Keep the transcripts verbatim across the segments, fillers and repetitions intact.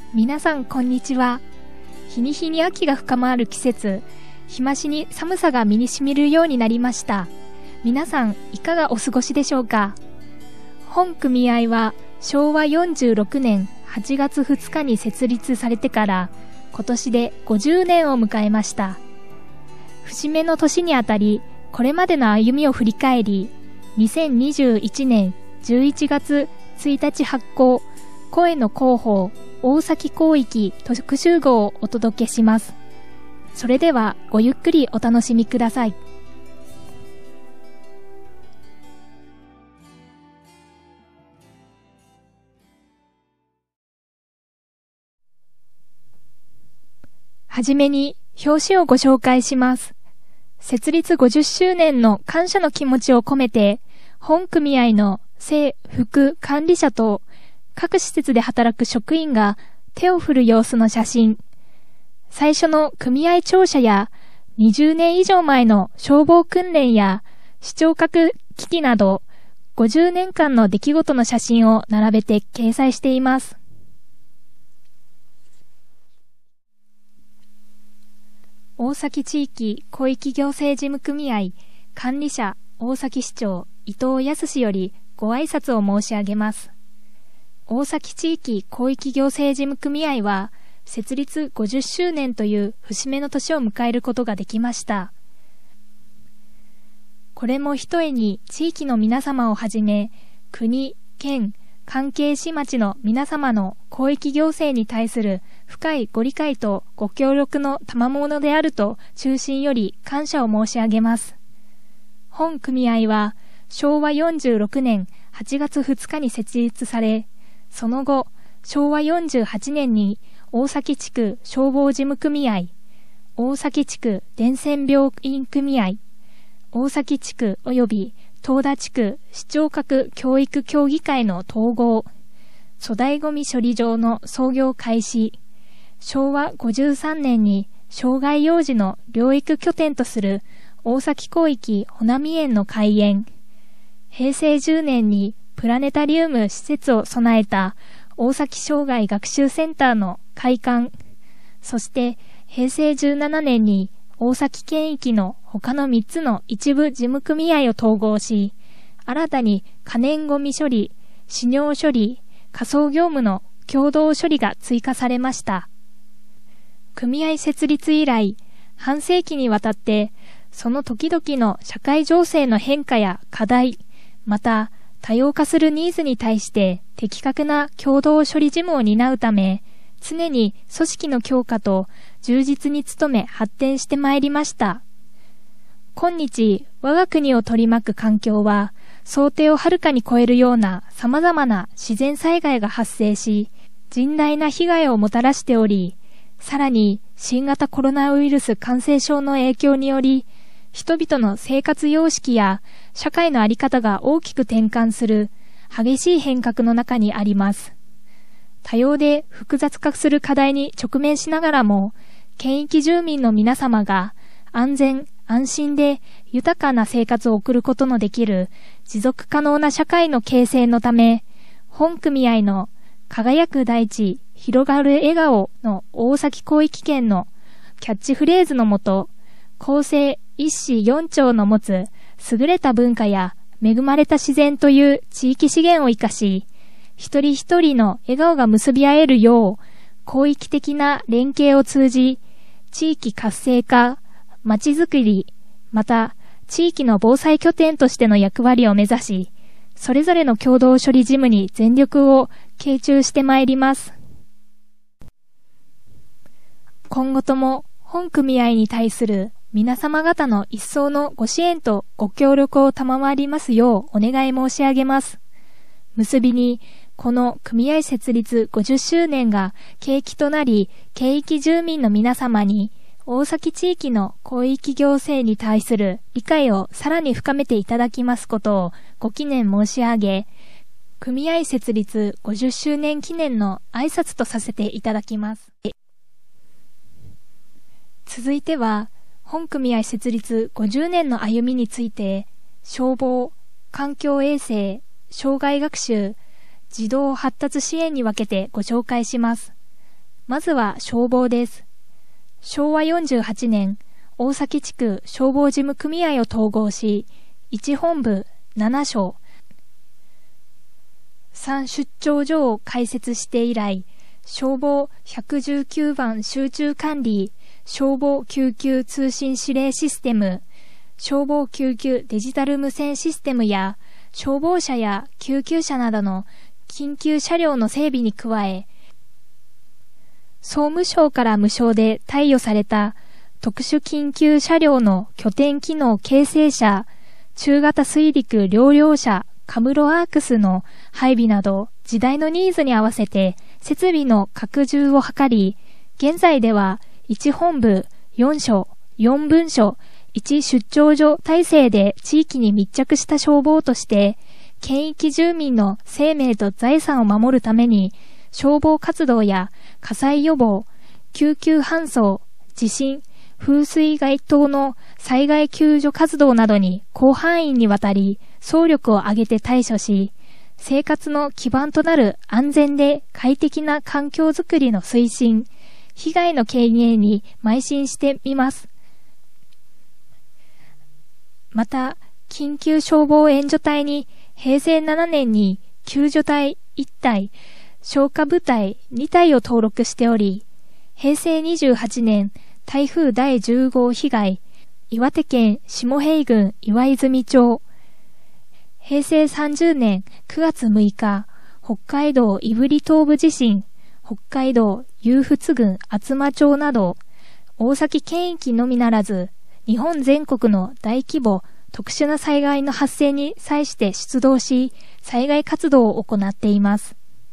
皆さんこんにちは。日に日に秋が深まる季節、日増しに寒さが身に染みるようになりました。皆さんいかがお過ごしでしょうか。本組合はしょうわよんじゅうろくねんはちがつふつかに設立されてから今年でごじゅうねんを迎えました。節目の年にあたり、これまでの歩みを振り返り、にせんにじゅういちねんじゅういちがつついたち発行、声の広報大崎広域特集号をお届けします。それではごゆっくりお楽しみください。はじめに表紙をご紹介します。設立ごじゅっしゅうねんの感謝の気持ちを込めて、本組合の正副管理者と各施設で働く職員が手を振る様子の写真、最初の組合庁舎やにじゅうねん以上前の消防訓練や視聴覚機器などごじゅうねんかんの出来事の写真を並べて掲載しています。大崎地域広域行政事務組合管理者大崎市長伊藤康よりご挨拶を申し上げます。大崎地域広域行政事務組合は設立ごじゅっしゅうねんという節目の年を迎えることができました。これもひとえに地域の皆様をはじめ、国、県、関係市町の皆様の広域行政に対する深いご理解とご協力の賜物であると衷心より感謝を申し上げます。本組合はしょうわよんじゅうろくねんはちがつふつかに設立され、その後、しょうわよんじゅうはちねんに大崎地区消防事務組合、大崎地区伝染病院組合、大崎地区及び東田地区視聴覚教育協議会の統合、粗大ごみ処理場の操業開始、しょうわごじゅうさんねんに障害幼児の療育拠点とする大崎広域ほなみ園の開園、へいせいじゅうねんにプラネタリウム施設を備えた大崎障害学習センターの開館、そしてへいせいじゅうななねんに大崎県域の他のみっつの一部事務組合を統合し、新たに可燃ごみ処理、飼尿処理、仮想業務の共同処理が追加されました。組合設立以来、半世紀にわたって、その時々の社会情勢の変化や課題、また、多様化するニーズに対して的確な共同処理事務を担うため、常に組織の強化と充実に努め発展してまいりました。今日、我が国を取り巻く環境は、想定をはるかに超えるような様々な自然災害が発生し、甚大な被害をもたらしており、さらに新型コロナウイルス感染症の影響により、人々の生活様式や社会の在り方が大きく転換する激しい変革の中にあります。多様で複雑化する課題に直面しながらも、県域住民の皆様が安全・安心で豊かな生活を送ることのできる持続可能な社会の形成のため、本組合の輝く大地、広がる笑顔の大崎広域圏のキャッチフレーズのもと、公正一市四町の持つ優れた文化や恵まれた自然という地域資源を生かし、一人一人の笑顔が結び合えるよう、広域的な連携を通じ、地域活性化、まちづくり、また地域の防災拠点としての役割を目指し、それぞれの共同処理事務に全力を傾注してまいります。今後とも本組合に対する皆様方の一層のご支援とご協力を賜りますようお願い申し上げます。結びに、この組合設立ごじゅっしゅうねんが契機となり、県域住民の皆様に大崎地域の広域行政に対する理解をさらに深めていただきますことをご記念申し上げ、組合設立ごじゅっしゅうねん記念の挨拶とさせていただきます。続いては、本組合設立ごじゅうねんの歩みについて、消防、環境衛生、障害学習、児童発達支援に分けてご紹介します。 まずは消防です。しょうわよんじゅうはちねん、大崎地区消防事務組合を統合し、いち本部ななしょう、さん出張所を開設して以来、消防ひゃくじゅうきゅうばん集中管理、消防救急通信指令システム、消防救急デジタル無線システムや、消防車や救急車などの緊急車両の整備に加え、総務省から無償で貸与された特殊緊急車両の拠点機能形成車、中型水陸両両車、カムロアークスの配備など、時代のニーズに合わせて設備の拡充を図り、現在ではいち本部よんしょう、よん分所、いち出張所体制で地域に密着した消防として、県域住民の生命と財産を守るために、消防活動や火災予防、救急搬送、地震、風水害等の災害救助活動などに広範囲にわたり総力を挙げて対処し、生活の基盤となる安全で快適な環境づくりの推進、被害の軽減に邁進しています。また、緊急消防援助隊にへいせいななねんに救助隊いったい、消火部隊にたいを登録しており、へいせいにじゅうはちねん台風だいじゅうごう被害、岩手県下平郡岩泉町、へいせいさんじゅうねんくがつむいか、北海道胆振東部地震、北海道勇払郡厚真町など、大崎県域のみならず、日本全国の大規模特殊な災害の発生に際して出動し、災害活動を行っています。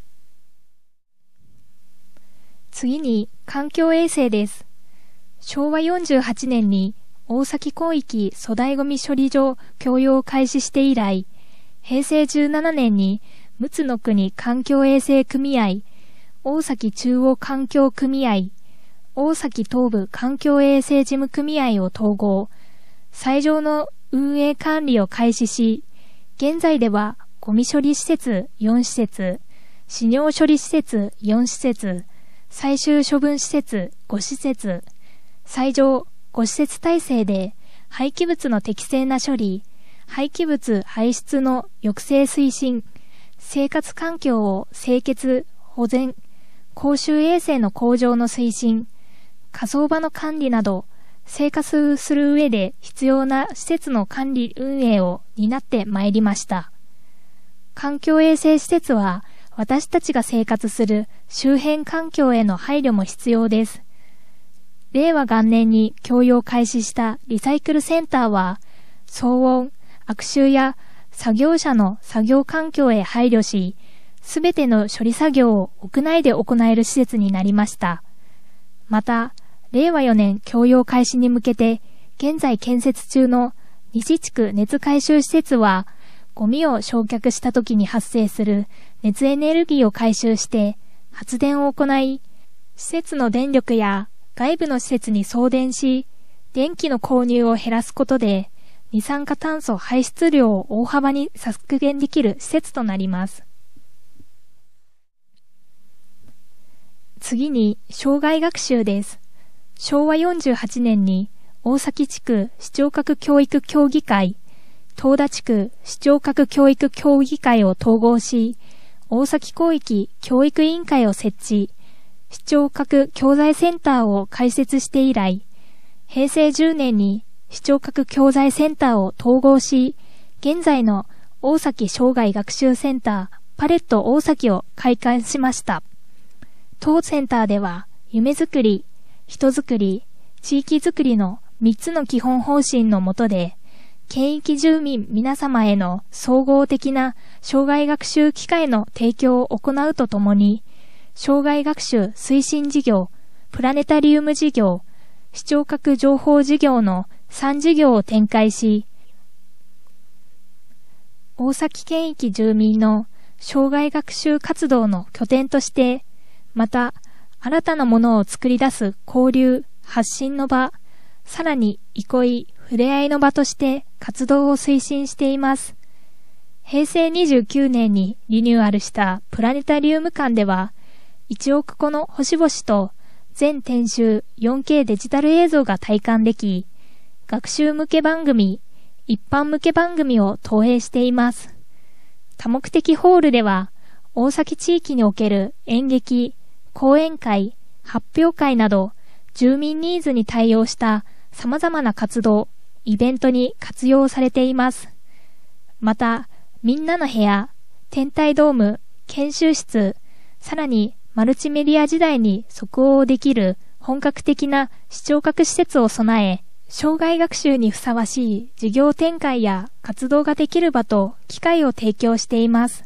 次に環境衛生です。しょうわよんじゅうはちねんに大崎広域粗大ごみ処理場供用を開始して以来、へいせいじゅうななねんに陸奥の国環境衛生組合、大崎中央環境組合、大崎東部環境衛生事務組合を統合、斎場の運営管理を開始し、現在ではゴミ処理施設よんしせつ、飼料処理施設よんしせつ、最終処分施設ごしせつ、斎場ごしせつ体制で廃棄物の適正な処理、廃棄物排出の抑制推進、生活環境を清潔、保全、公衆衛生の向上の推進、火葬場の管理など、生活する上で必要な施設の管理運営を担ってまいりました。環境衛生施設は私たちが生活する周辺環境への配慮も必要です。れいわがんねんに供用開始したリサイクルセンターは、騒音、悪臭や作業者の作業環境へ配慮し、すべての処理作業を屋内で行える施設になりました。また、れいわよねん供用開始に向けて、現在建設中の西地区熱回収施設は、ゴミを焼却した時に発生する熱エネルギーを回収して発電を行い、施設の電力や外部の施設に送電し、電気の購入を減らすことで、二酸化炭素排出量を大幅に削減できる施設となります。次に、障害学習です。しょうわよんじゅうはちねんに、大崎地区視聴覚教育協議会、東田地区視聴覚教育協議会を統合し、大崎広域教育委員会を設置、視聴覚教材センターを開設して以来、へいせいじゅうねんに視聴覚教材センターを統合し、現在の大崎生涯学習センターパレット大崎を開館しました。当センターでは、夢づくり、人づくり、地域づくりのみっつの基本方針の下で、県域住民皆様への総合的な障害学習機会の提供を行うとともに、障害学習推進事業、プラネタリウム事業、視聴覚情報事業のさん事業を展開し、大崎県域住民の障害学習活動の拠点として、また新たなものを作り出す交流、発信の場、さらに憩い、触れ合いの場として活動を推進しています。へいせいにじゅうきゅうねんにリニューアルしたプラネタリウム館では、 いちおく個の星々と全編集 よんケー デジタル映像が体感でき、学習向け番組、一般向け番組を投影しています。多目的ホールでは、大崎地域における演劇、講演会、発表会など、住民ニーズに対応した様々な活動、イベントに活用されています。また、みんなの部屋、天体ドーム、研修室、さらにマルチメディア時代に即応できる本格的な視聴覚施設を備え、生涯学習にふさわしい事業展開や活動ができる場と機会を提供しています。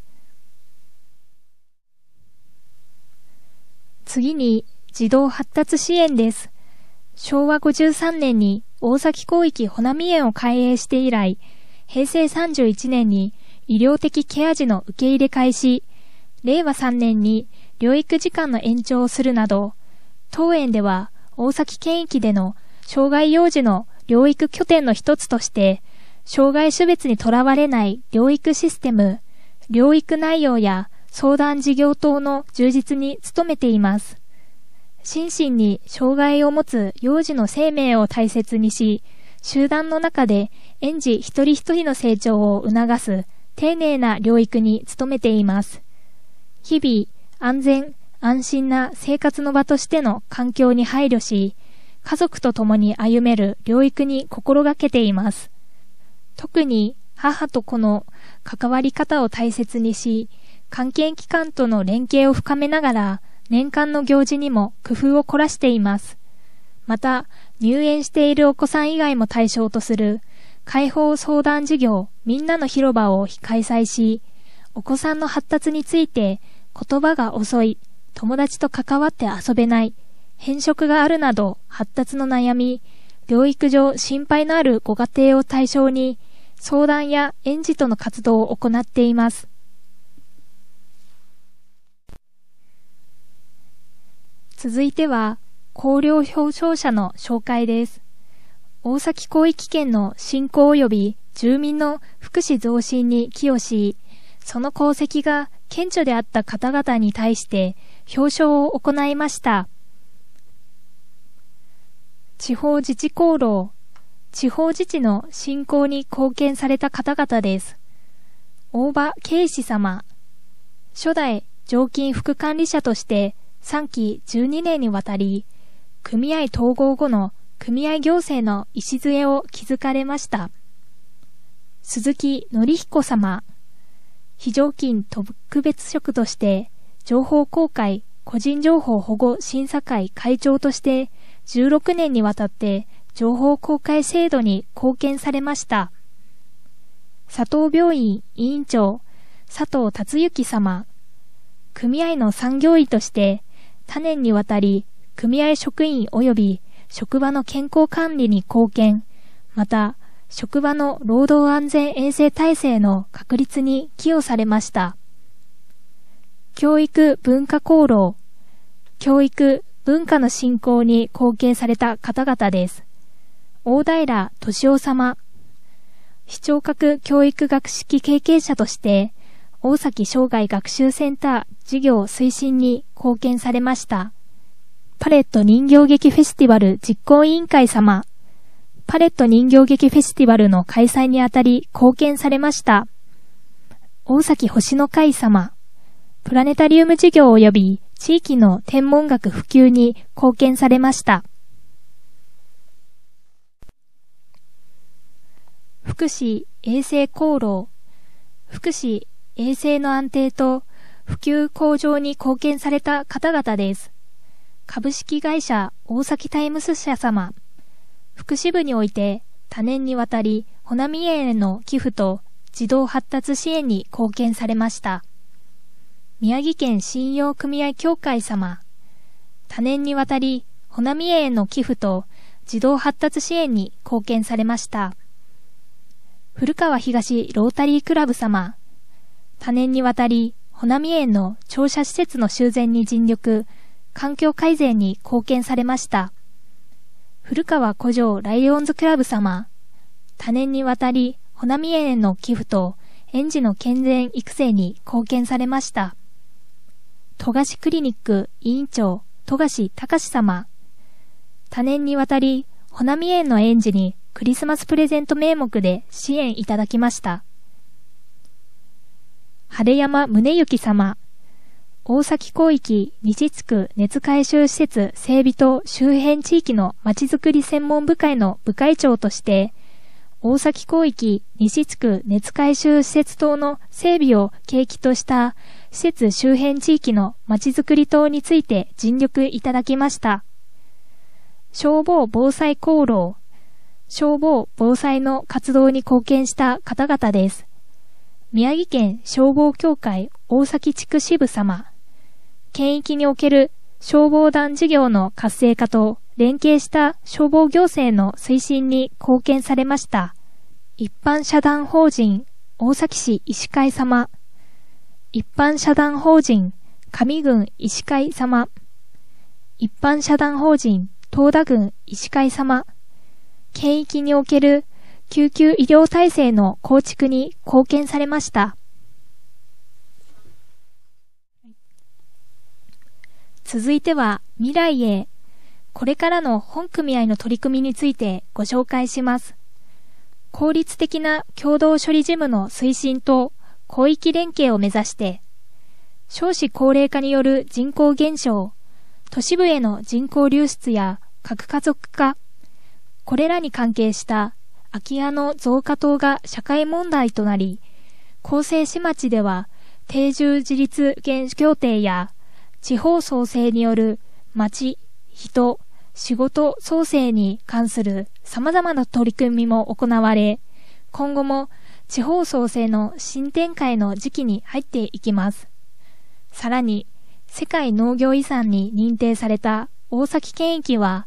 次に、児童発達支援です。しょうわごじゅうさんねんに大崎広域ほなみ園を開営して以来、へいせいさんじゅういちねんに医療的ケア児の受け入れ開始、れいわさんねんに療育時間の延長をするなど、当園では大崎県域での障害幼児の療育拠点の一つとして、障害種別にとらわれない療育システム、療育内容や相談事業等の充実に努めています。心身に障害を持つ幼児の生命を大切にし、集団の中で園児一人一人の成長を促す丁寧な療育に努めています。日々、安全、安心な生活の場としての環境に配慮し、家族と共に歩める療育に心がけています。特に母と子の関わり方を大切にし、関係機関との連携を深めながら、年間の行事にも工夫を凝らしています。また、入園しているお子さん以外も対象とする開放相談事業みんなの広場を開催し、お子さんの発達について言葉が遅い、友達と関わって遊べない、偏食があるなど発達の悩み、療育上心配のあるご家庭を対象に相談や園児との活動を行っています。続いては、綱領表彰者の紹介です。大崎広域圏の振興及び住民の福祉増進に寄与し、その功績が顕著であった方々に対して表彰を行いました。地方自治功労、地方自治の振興に貢献された方々です。大場圭司様、初代常勤副管理者としてさんきじゅうにねんにわたり、組合統合後の組合行政の礎を築かれました。鈴木則彦様、非常勤特別職として、情報公開個人情報保護審査会会長として、じゅうろくねんにわたって情報公開制度に貢献されました。佐藤病院委員長、佐藤達之様、組合の産業医として、多年にわたり、組合職員及び職場の健康管理に貢献、また、職場の労働安全衛生体制の確立に寄与されました。教育文化功労、教育文化の振興に貢献された方々です。大平俊夫様、視聴覚教育学識経験者として、大崎生涯学習センター事業推進に貢献されました。パレット人形劇フェスティバル実行委員会様、パレット人形劇フェスティバルの開催にあたり貢献されました。大崎星の会様、プラネタリウム事業及び地域の天文学普及に貢献されました。福祉衛生功労、福祉衛生の安定と普及向上に貢献された方々です。株式会社大崎タイムス社様、福祉部において多年にわたりほなみ園への寄付と児童発達支援に貢献されました。宮城県信用組合協会様、多年にわたりほなみ園への寄付と児童発達支援に貢献されました。古川東ロータリークラブ様、多年にわたり、ほなみ園の庁舎施設の修繕に尽力、環境改善に貢献されました。古川古城ライオンズクラブ様、多年にわたり、ほなみ園への寄付と園児の健全育成に貢献されました。 富樫クリニック委員長、富樫隆様。多年にわたり、ほなみ園の園児にクリスマスプレゼント名目で支援いただきました。晴山宗行様。大崎広域西地区熱回収施設整備と周辺地域のまちづくり専門部会の部会長として、大崎広域西地区熱回収施設等の整備を契機とした施設周辺地域のまちづくり等について尽力いただきました。消防防災功労、消防防災の活動に貢献した方々です。宮城県消防協会大崎地区支部様。県域における消防団事業の活性化と連携した消防行政の推進に貢献されました。一般社団法人大崎市医師会様。一般社団法人上郡医師会様。一般社団法人東田郡医師会様。県域における救急医療体制の構築に貢献されました。続いては未来へ、これからの本組合の取り組みについてご紹介します。効率的な共同処理事務の推進と広域連携を目指して、少子高齢化による人口減少、都市部への人口流出や核家族化、これらに関係した空き家の増加等が社会問題となり、広西市町では定住自立現協定や地方創生による町、人、仕事創生に関する様々な取り組みも行われ、今後も地方創生の新展開の時期に入っていきます。さらに、世界農業遺産に認定された大崎県域は、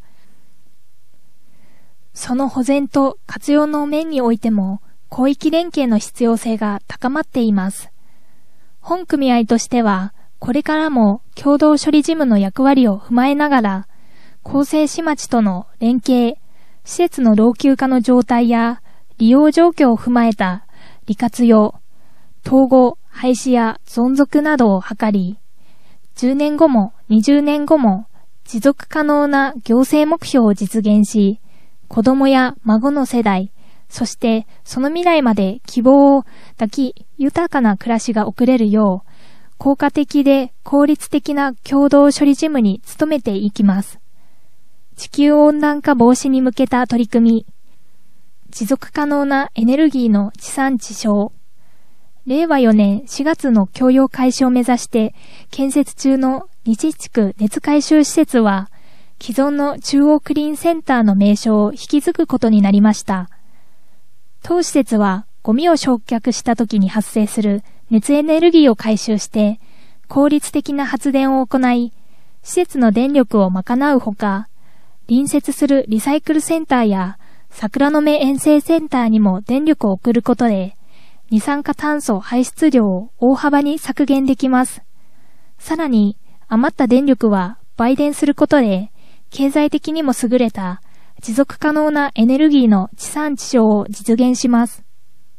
その保全と活用の面においても広域連携の必要性が高まっています。本組合としては、これからも共同処理事務の役割を踏まえながら、広西市町との連携、施設の老朽化の状態や利用状況を踏まえた利活用、統合、廃止や存続などを図り、じゅうねんごもにじゅうねんごも持続可能な行政目標を実現し、子供や孫の世代、そしてその未来まで希望を抱き豊かな暮らしが送れるよう、効果的で効率的な共同処理事務に努めていきます。地球温暖化防止に向けた取り組み、持続可能なエネルギーの地産地消、れいわよねんしがつの供用開始を目指して建設中の西地区熱回収施設は、既存の中央クリーンセンターの名称を引き継ぐことになりました。当施設はゴミを焼却した時に発生する熱エネルギーを回収して効率的な発電を行い、施設の電力を賄うほか、隣接するリサイクルセンターや桜の目遠征センターにも電力を送ることで、二酸化炭素排出量を大幅に削減できます。さらに余った電力は売電することで、経済的にも優れた持続可能なエネルギーの地産地消を実現します。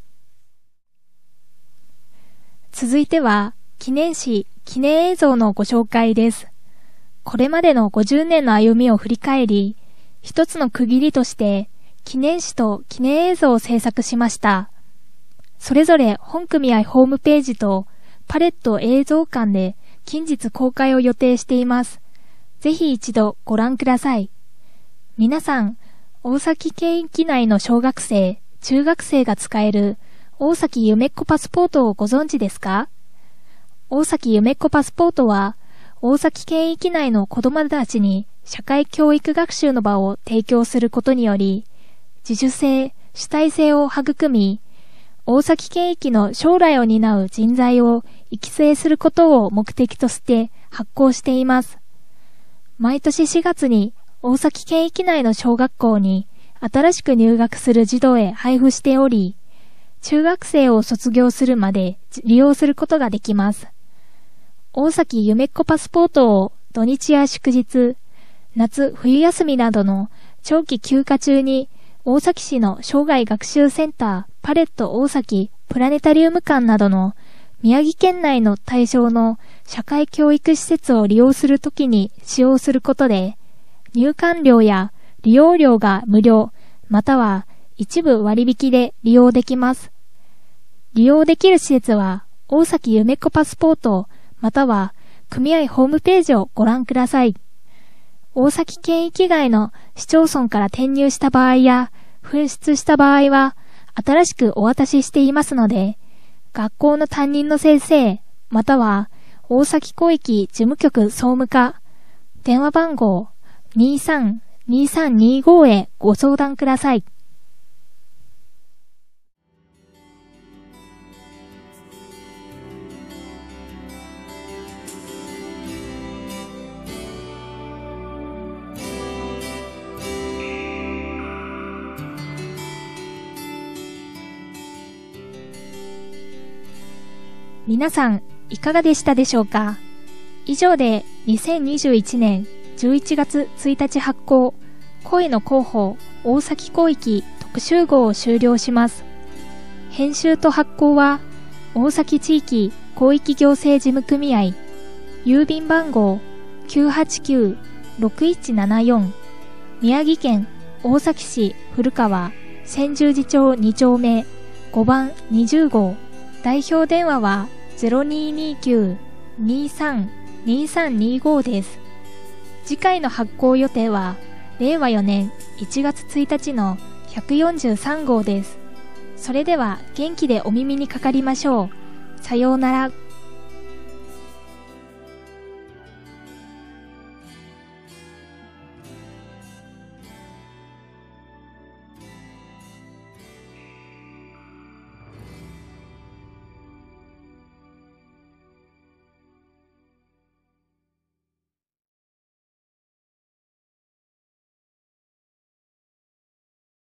続いては、記念誌、記念映像のご紹介です。これまでのごじゅうねんの歩みを振り返り、一つの区切りとして、記念誌と記念映像を制作しました。それぞれ本組合ホームページとパレット映像館で近日公開を予定しています。ぜひ一度ご覧ください。皆さん、大崎県域内の小学生、中学生が使える大崎夢っこパスポートをご存知ですか？大崎夢っこパスポートは、大崎県域内の子どもたちに社会教育学習の場を提供することにより、自主性、主体性を育み、大崎県域の将来を担う人材を育成することを目的として発行しています。毎年しがつに大崎県域内の小学校に新しく入学する児童へ配布しており、中学生を卒業するまで利用することができます。大崎夢っこパスポートを土日や祝日、夏冬休みなどの長期休暇中に大崎市の生涯学習センターパレット大崎プラネタリウム館などの宮城県内の対象の社会教育施設を利用するときに使用することで、入館料や利用料が無料、または一部割引で利用できます。利用できる施設は、大崎夢子パスポート、または組合ホームページをご覧ください。大崎県域外の市町村から転入した場合や、紛失した場合は、新しくお渡ししていますので、学校の担任の先生、または大崎広域事務局総務課、電話番号 にさんにさんにご へご相談ください。皆さん、いかがでしたでしょうか？以上でにせんにじゅういちねんじゅういちがつついたち発行、声の広報大崎広域特集号を終了します。編集と発行は、大崎地域広域行政事務組合、郵便番号 きゅうはちきゅうろくいちななよん、宮城県大崎市古川千住寺町に丁目ごばんにじゅう号、代表電話は ゼロにーにーきゅう にーさん にーさんにーご です。次回の発行予定はれいわよねんいちがつついたちのひゃくよんじゅうさん号です。それでは元気でお耳にかかりましょう。さようなら。